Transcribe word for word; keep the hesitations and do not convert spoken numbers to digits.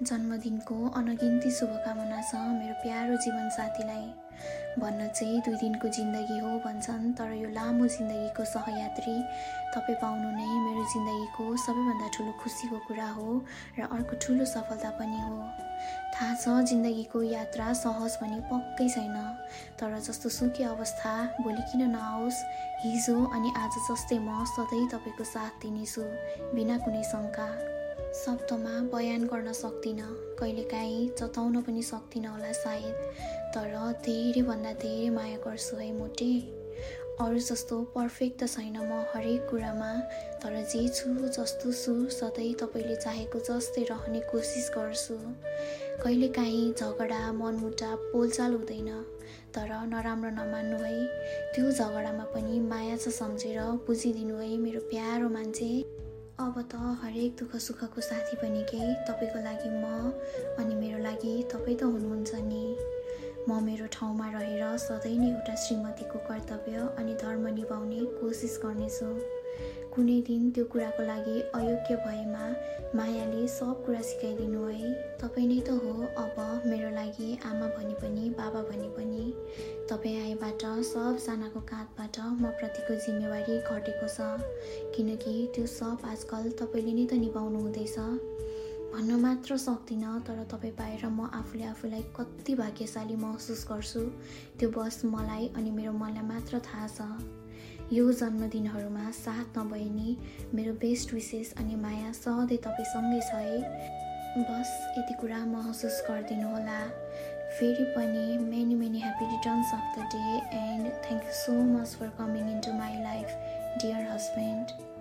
जन्मदिनको अनगिन्ती शुभकामना छ मेरो प्यारो जीवन साथीलाई। भन्न चाहिँ दुई दिनको जिन्दगी हो भन्छन्, तर यो लामो जिन्दगीको सहयात्री तपाईँ पाउनु नै मेरो जिन्दगीको सबैभन्दा ठुलो खुसीको कुरा हो र अर्को ठुलो सफलता पनि हो। थाहा छ जिन्दगीको यात्रा सहज भने पक्कै छैन, तर जस्तो सुकै अवस्था भोलि किन नआओस्, हिजो अनि आज जस्तै म सधैँ तपाईँको साथ दिनेछु बिना कुनै शङ्का। शब्दमा बयान गर्न सक्दिनँ, कहिलेकाहीँ जताउन पनि सक्दिनँ होला सायद, तर धेरैभन्दा धेरै माया गर्छु है मोटे। अरू जस्तो पर्फेक्ट त छैन म हरेक कुरामा, तर जे छु जस्तो छु सधैँ तपाईँले चाहेको जस्तै रहने कोसिस गर्छु। कहिलेकाहीँ झगडा मनमुटाव बोलचाल हुँदैन, तर नराम्रो नमान्नु है, त्यो झगडामा पनि माया छ सम्झेर बुझिदिनु है मेरो प्यारो मान्छे। अब त हरेक दुःख सुखको साथी पनि के तपाईँको लागि म अनि मेरो लागि तपाईँ त हुनुहुन्छ नि। म मेरो ठाउँमा रहेर सधैँ नै एउटा श्रीमतीको कर्तव्य अनि धर्म निभाउने कोसिस गर्नेछु। कुनै दिन त्यो कुराको लागि अयोग्य भएमा मायाले सब कुरा सिकाइदिनु है। तपाईँ नै त हो अब मेरो लागि आमा भनी पनि बाबा भनी पनि। तपाईँ आएबाट सबजनाको काँधबाट म प्रतिको जिम्मेवारी घटेको छ, किनकि त्यो सब आजकल तपाईँले नै त निभाउनु हुँदैछ। भन्न मात्र सक्दिनँ, तर तपाईँ बाहिर म आफूले आफूलाई कति भाग्यशाली महसुस गर्छु त्यो बस मलाई अनि मेरो मनलाई मात्र थाहा छ। यो जन्मदिनहरूमा साथ नभए नि मेरो बेस्ट विसेस अनि माया सधैँ तपाईँसँगै छ है। बस यति कुरा महसुस गरिदिनु होला। फेरि पनि many many happy returns of the day and thank you so much for coming into my life dear husband.